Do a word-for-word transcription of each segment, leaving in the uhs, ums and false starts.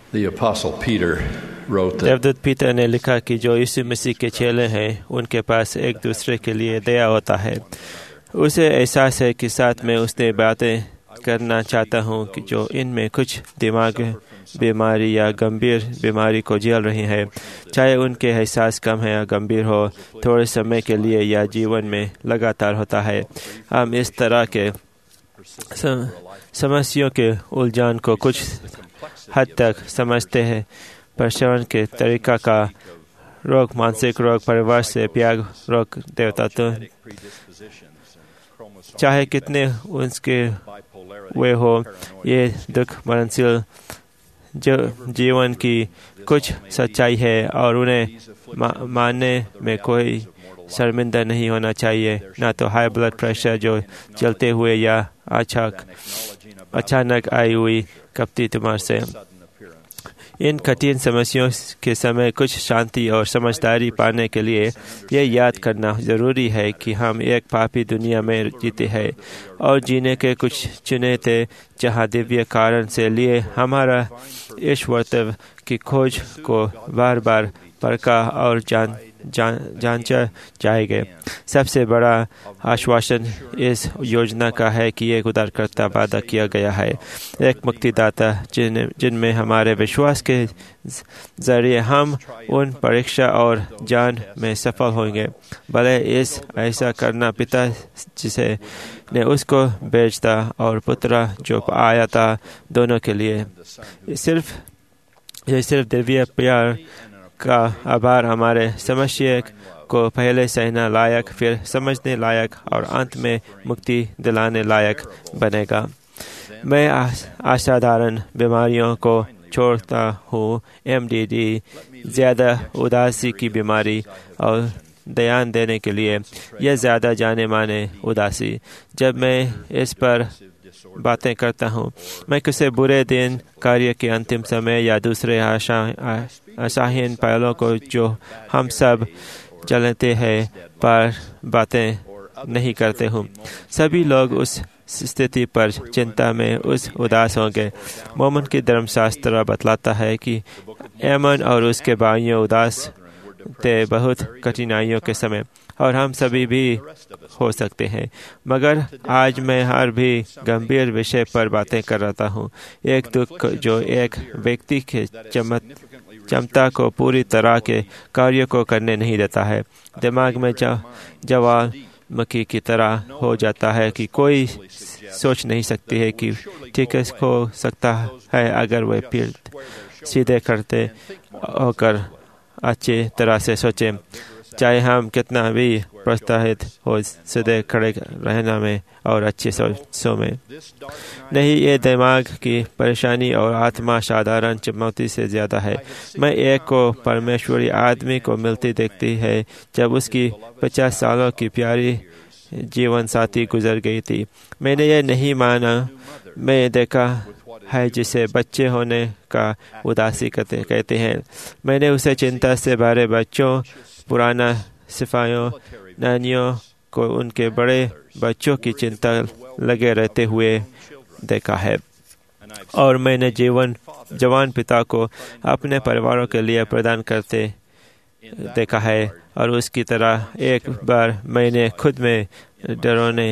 The Apostle Peter wrote that देवदूत Peter ने लिखा कि जो यीशु मसीह के चेले हैं उनके पास एक दूसरे के लिए दया होता है। उसे एहसास है कि साथ में उसने बातें करना चाहता हूँ कि जो इनमें कुछ दिमाग बीमारी या गंभीर बीमारी को झेल रही है, चाहे उनके एहसास कम है या गंभीर हो, थोड़े समय के लिए या जीवन में लगातार होता है। हम इस तरह के समस्याओं के उलझन को कुछ हद तक समझते हैं। परेशान के तरीका का रोग, मानसिक रोग, परिवार से प्यार रोग, देवता चाहे कितने उसके वे हो, ये दुख मरणशील जो जीवन की कुछ सच्चाई है और उन्हें मा, मानने में कोई शर्मिंदा नहीं होना चाहिए। ना तो हाई ब्लड प्रेशर जो चलते हुए या अचानक अचानक आई हुई कपटी तुमार से। इन कठिन समस्याओं के समय कुछ शांति और समझदारी पाने के लिए यह याद करना जरूरी है कि हम एक पापी दुनिया में जीते हैं और जीने के कुछ चुने थे जहाँ दिव्य कारण से लिए हमारा ईश्वरत्व की खोज को बार बार परखा और जान जान जांचा जाएगा। सबसे बड़ा आश्वासन इस योजना का है कि एक उद्धारकर्ता वादा किया गया है, एक मुक्तिदाता जिन जिनमें हमारे विश्वास के जरिए हम उन परीक्षा और जान में सफल होंगे। भले इस ऐसा करना पिता जिसे ने उसको भेजता और पुत्र जो आया था दोनों के लिए सिर्फ ये सिर्फ दिव्य प्यार का आभार हमारे समस्या को पहले सहना लायक, फिर समझने लायक और अंत में मुक्ति दिलाने लायक बनेगा। मैं असाधारण बीमारियों को छोड़ता हूँ, एम डी डी, ज़्यादा उदासी की बीमारी और ध्यान देने के लिए यह ज़्यादा जाने माने उदासी। जब मैं इस पर बातें करता हूँ, मैं किसी बुरे दिन, कार्य के अंतिम समय या दूसरे आशा आशाहीन पहलों को जो हम सब चलते हैं पर बातें नहीं करते हूँ। सभी लोग उस स्थिति पर चिंता में उस उदास होंगे। मोमन की धर्मशास्त्र बतलाता है कि एमन और उसके भाइयों उदास थे बहुत कठिनाइयों के समय, और हम सभी भी हो सकते हैं। मगर आज मैं हर भी गंभीर विषय पर बातें कर रहा हूँ, एक दुख जो एक व्यक्ति के चमत क्षमता को पूरी तरह के कार्य को करने नहीं देता है। दिमाग में ज्वालामुखी की तरह हो जाता है कि कोई सोच नहीं सकती है कि ठीक हो सकता है अगर वे फिर सीधे करते होकर अच्छी तरह से सोचें, चाहे हम कितना भी प्रोत्साहित हो सीधे खड़े रहना में और अच्छे सोचों में नहीं। ये दिमाग की परेशानी और आत्मा साधारण चुनौती से ज़्यादा है। मैं एक को परमेश्वरी आदमी को मिलती देखती है जब उसकी पचास सालों की प्यारी जीवन साथी गुजर गई थी। मैंने ये नहीं माना, मैं देखा है जिसे बच्चे होने का उदासी कहते कहते हैं। मैंने उसे चिंता से भरे बच्चों, पुराना सिपाहियों, नानियों को उनके बड़े बच्चों की चिंता लगे रहते हुए देखा है, और मैंने जीवन जवान पिता को अपने परिवारों के लिए प्रदान करते देखा है, और उसकी तरह एक बार मैंने खुद में डराने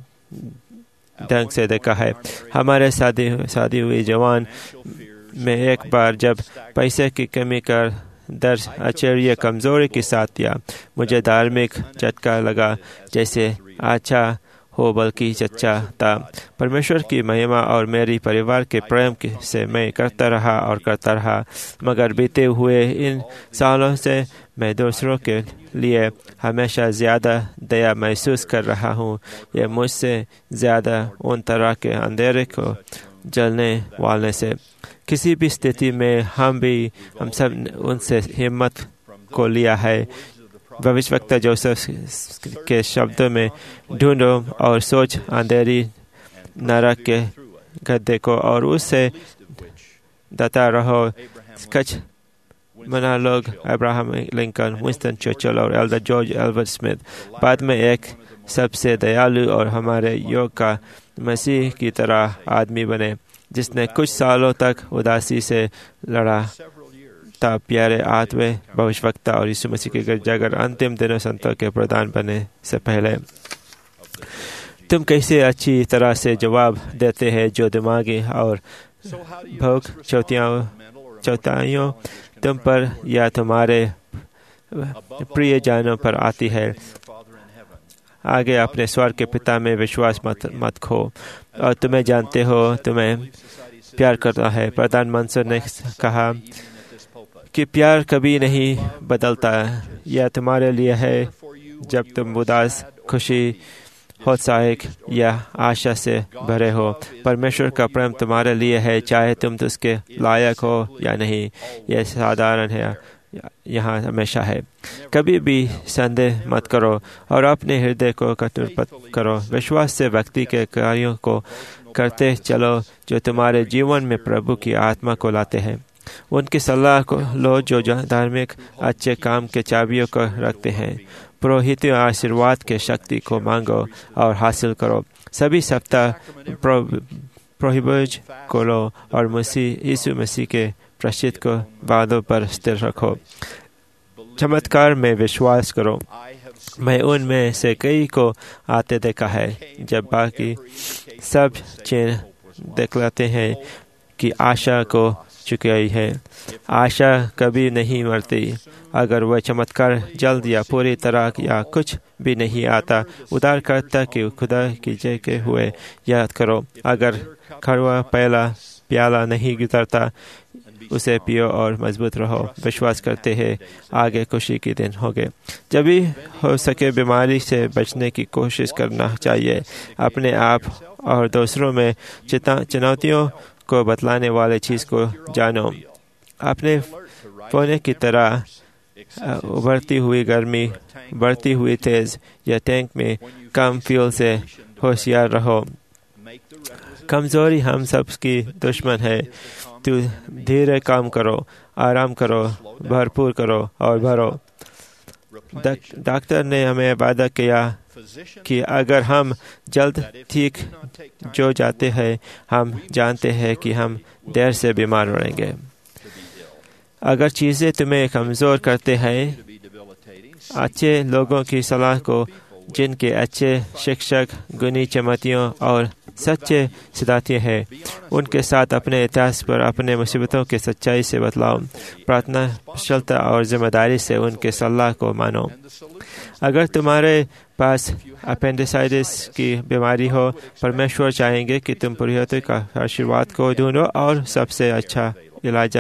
ढंग से देखा है। हमारे शादी शादी हुई जवान में एक बार जब पैसे की कमी का दर्द आश्चर्य कमजोरी के साथ दिया, मुझे धार्मिक झटका लगा, जैसे अच्छा हो बल्कि सच्चा था। परमेश्वर की महिमा और मेरी परिवार के प्रेम से मैं करता रहा और करता रहा, मगर बीते हुए इन सालों से मैं दूसरों के लिए हमेशा ज़्यादा दया महसूस कर रहा हूँ। यह मुझसे ज़्यादा उन तरह के अंधेरे को जलने वाले से। किसी भी स्थिति में हम भी हम सब उनसे हिम्मत को लिया है। भविष्यवक्ता जोसेफ के शब्दों में, ढूंढो और सोच अंधेरी नरक के गड्ढे को और उससे दाता रहो। कच मना लोग अब्राहम लिंकन, विंस्टन चर्चिल और एल्डर जॉर्ज एल्बर्ट स्मिथ बाद में एक सबसे दयालु और हमारे योग का मसीह की तरह आदमी बने, जिसने कुछ सालों तक उदासी से लड़ा था, प्यारे आत्मे भविष्यवक्ता और यीशु मसीह के गिरजाघर अंतिम दिनों संतों के प्रधान बनने से पहले। तुम कैसे अच्छी तरह से जवाब देते हैं जो दिमागी और भोग चौथाइयों तुम पर या तुम्हारे प्रिय जानों पर आती है। आगे अपने स्वर्ग के पिता में विश्वास मत मत खो और तुम्हें जानते हो तुम्हें प्यार करता है। प्रधान मंसर ने कहा कि प्यार कभी नहीं बदलता। यह तुम्हारे लिए है जब तुम उदास, खुशी, उत्साहिक या आशा से भरे हो। परमेश्वर का प्रेम तुम्हारे लिए है, चाहे तुम उसके लायक हो या नहीं। यह साधारण है, यहाँ हमेशा है। कभी भी संदेह मत करो और अपने हृदय को कठोर मत करो। विश्वास से व्यक्ति के कार्यों को करते चलो जो तुम्हारे जीवन में प्रभु की आत्मा को लाते हैं। उनकी सलाह को लो जो धार्मिक अच्छे काम के चाबियों को रखते हैं। पुरोहित आशीर्वाद के शक्ति को मांगो और हासिल करो। सभी सप्ताह प्रोहिबज को लो और मसीह यीशु मसीह के प्रसिद्ध को वादों पर स्थिर रखो। चमत्कार में विश्वास करो। मैं उनमें से कई को आते देखा है, जब बाकी सब चिन्ह दिखलाते हैं कि आशा को चुकी है। आशा कभी नहीं मरती। अगर वह चमत्कार जल्द या पूरी तरह या कुछ भी नहीं आता, उद्धारकर्ता के खुदा की जय के हुए याद करो। अगर कड़वा पहला प्याला नहीं गुजरता, उसे पियो और मजबूत रहो। विश्वास करते हैं आगे खुशी के दिन होंगे। जब भी हो सके बीमारी से बचने की कोशिश करना चाहिए। अपने आप और दूसरों में चुनौतियों को बतलाने वाले चीज को जानो। अपने पौने की तरह उभरती हुई गर्मी, बढ़ती हुई तेज या टैंक में कम फ्यूल से होशियार रहो। कमजोरी हम सब की दुश्मन है। तू धीरे काम करो, आराम करो, भरपूर करो और भरो। डॉक्टर ने हमें वादा किया कि अगर हम जल्द ठीक जो जाते हैं, हम जानते हैं कि हम देर से बीमार रहेंगे। अगर चीजें तुम्हें कमजोर करते हैं, अच्छे लोगों की सलाह को, जिनके अच्छे शिक्षक, गुणी चमतियों और सच्चे सिद्धांती हैं, उनके साथ अपने इतिहास पर अपने मुसीबतों के सच्चाई से बतलाओ। प्रार्थना, कुशलता और जिम्मेदारी से उनके सलाह को मानो। अगर तुम्हारे पास अपेंडिसाइटिस की बीमारी हो, परमेश्वर चाहेंगे कि तुम पुरोहित का आशीर्वाद को ढूंढो और सबसे अच्छा इलाज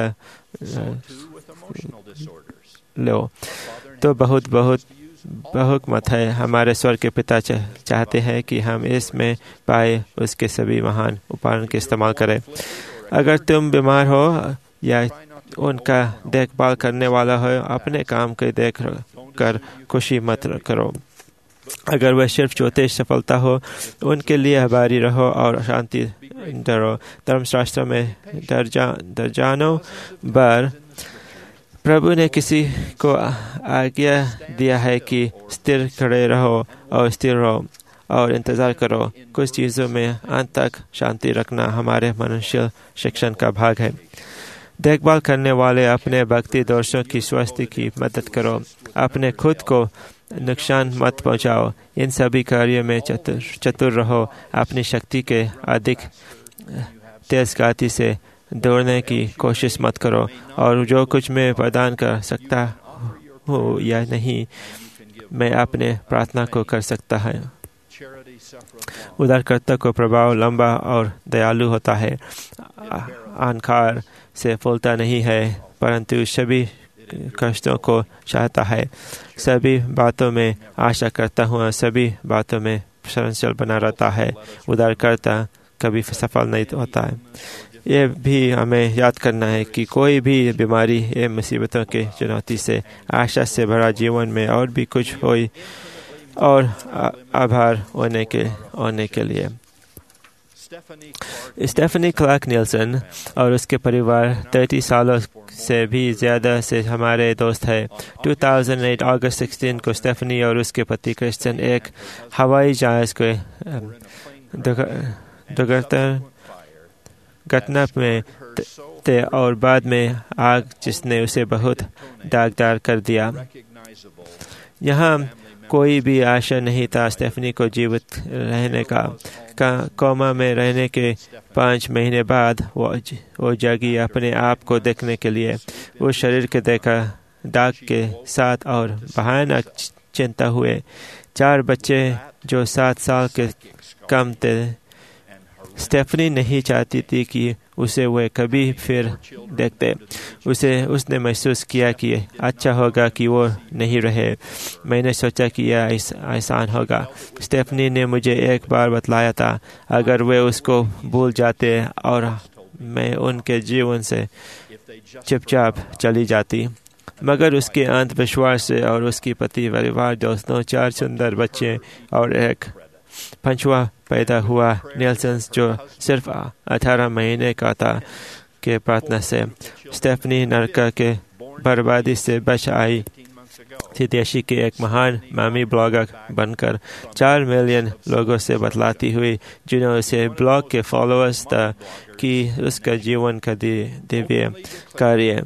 लो। तो बहुत बहुत बहुत मत है। हमारे स्वर्ग के पिता चाहते हैं कि हम इसमें पाए उसके सभी महान उपकरण के इस्तेमाल करें। अगर तुम बीमार हो या उनका देखभाल करने वाला हो, अपने काम के देख कर खुशी मत करो। अगर वह सिर्फ चौथे सफलता हो, उनके लिए आभारी रहो और शांति डरो। धर्मशास्त्र में दर्जा दर्जानों बार प्रभु ने किसी को आज्ञा दिया है कि स्थिर खड़े रहो और स्थिर रहो और इंतजार करो। कुछ चीज़ों में अंत तक शांति रखना हमारे मनुष्य शिक्षण का भाग है। देखभाल करने वाले अपने भक्ति दोषों की स्वास्थ्य की मदद करो। अपने खुद को नुकसान मत पहुंचाओ। इन सभी कार्यों में चतुर चतुर रहो। अपनी शक्ति के अधिक तेज गति से दौड़ने की कोशिश मत करो और जो कुछ मैं प्रदान कर सकता हूँ या नहीं, मैं अपने प्रार्थना को कर सकता है। उद्धारकर्ता को प्रभाव लंबा और दयालु होता है। अहंकार से फूलता नहीं है, परंतु सभी कष्टों को चाहता है। सभी बातों में आशा करता हूँ, सभी बातों में सहनशील बना रहता है। उद्धारकर्ता कभी सफल नहीं होता है। यह भी हमें याद करना है कि कोई भी बीमारी या मुसीबतों के चुनौती से आशा से भरा जीवन में और भी कुछ हो और आभार होने के होने के लिए। स्टेफनी क्लार्क निल्सन और उसके परिवार तीस सालों से भी ज़्यादा से हमारे दोस्त हैं। दो हज़ार आठ अगस्त सोलह को स्टेफनी और उसके पति क्रिश्चियन एक हवाई जहाज के दुर्घटना घटना में थे और बाद में आग जिसने उसे बहुत दागदार कर दिया। यहाँ कोई भी आशा नहीं था स्टेफनी को जीवित रहने का। का कोमा में रहने के पाँच महीने बाद वो वो जागी अपने आप को देखने के लिए। वो शरीर के देखा दाग के साथ और भयानक चिंता हुए। चार बच्चे जो सात साल के कम थे। स्टेफनी नहीं चाहती थी कि उसे वे कभी फिर देखते। उसे उसने महसूस किया कि अच्छा होगा कि वो नहीं रहे। मैंने सोचा कि यह आसान होगा। स्टेफनी ने मुझे एक बार बतलाया था, अगर वे उसको भूल जाते और मैं उनके जीवन से चुपचाप चली जाती। मगर उसके अंधविश्वास से और उसकी पति परिवार दोस्तों, चार सुंदर बच्चे और एक पांचवा पैदा हुआ नेल्सन जो सिर्फ अठारह महीने का था के प्रार्थना से स्टेफनी नरका के बर्बादी से बच आई थी। देशी के एक महान मामी ब्लॉगर बनकर चार मिलियन लोगों से बतलाती हुई, जिन्होंने उसे ब्लॉग के फॉलोअर्स था कि उसका जीवन का दिव्य कार्य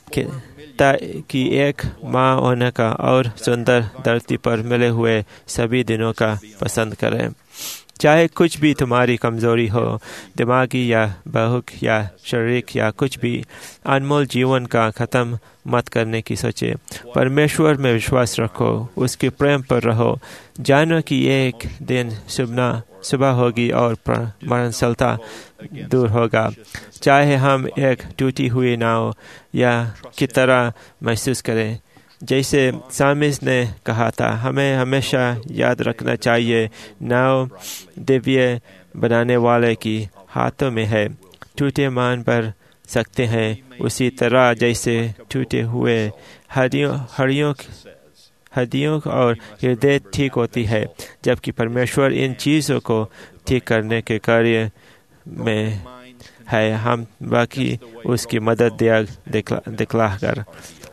कि एक माँ होने का और सुंदर धरती पर मिले हुए सभी दिनों का पसंद करें। चाहे कुछ भी तुम्हारी कमजोरी हो, दिमागी या बहुक या शारीरिक या कुछ भी, अनमोल जीवन का खत्म मत करने की सोचे। परमेश्वर में विश्वास रखो, उसके प्रेम पर रहो। जानो कि एक दिन सुबह सुबह होगी और मरणशीलता दूर होगा। चाहे हम एक टूटी हुई नाव या की तरह महसूस करें। जैसे सामिस ने कहा था, हमें हमेशा याद रखना चाहिए, नाव दिव्य बनाने वाले की हाथों में है। टूटे मान पर सकते हैं, उसी तरह जैसे टूटे हुए हड्डियों हड्डियों हड्डियों और हृदय ठीक होती है, जबकि परमेश्वर इन चीज़ों को ठीक करने के कार्य में है। हम बाकी उसकी मदद दिया दिखला दिखलाकर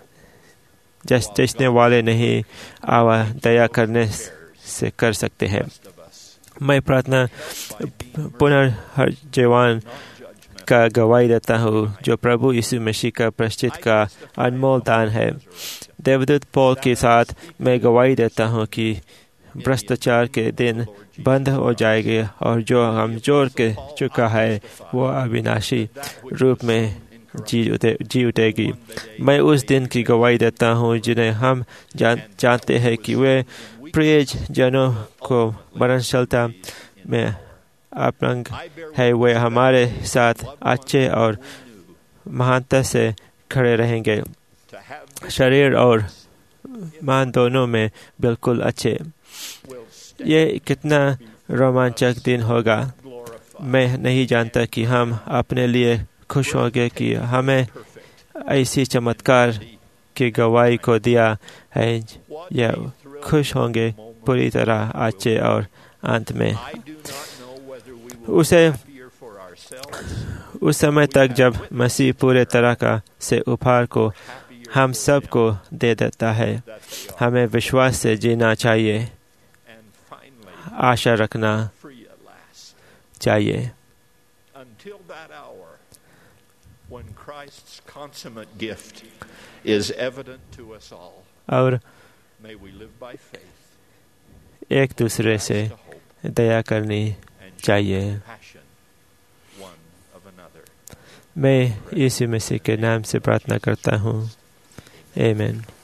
जस जसने वाले नहीं आवा दया करने से कर सकते हैं। मैं प्रार्थना पुनर्जीवन का गवाही देता हूँ, जो प्रभु यीशु मसीह का प्रायश्चित का अनमोल दान है। देवदूत पौल के साथ मैं गवाही देता हूँ कि भ्रष्टाचार के दिन बंद हो जाएंगे और जो हम जोड़ के चुका है वो अविनाशी रूप में जी उठे जी उठेगी। मैं उस दिन की गवाही देता हूँ जिन्हें हम जान, जानते हैं कि वे प्रिय जनों को मरणशीलता में अपंग है। वे हमारे साथ अच्छे और महानता से खड़े रहेंगे, शरीर और मान दोनों में बिल्कुल अच्छे। ये कितना रोमांचक दिन होगा। मैं नहीं जानता कि हम अपने लिए खुश होंगे कि हमें ऐसी चमत्कार की गवाही को दिया है, या खुश होंगे पूरी तरह अच्छे और अंत में। उसे उस समय तक जब मसीह पूरे तरह का से उपहार को हम सब को दे देता है, हमें विश्वास से जीना चाहिए, आशा रखना चाहिए। और एक दूसरे से दया करनी चाहिए। मैं यीशु मसीह के नाम से प्रार्थना करता हूँ। आमीन।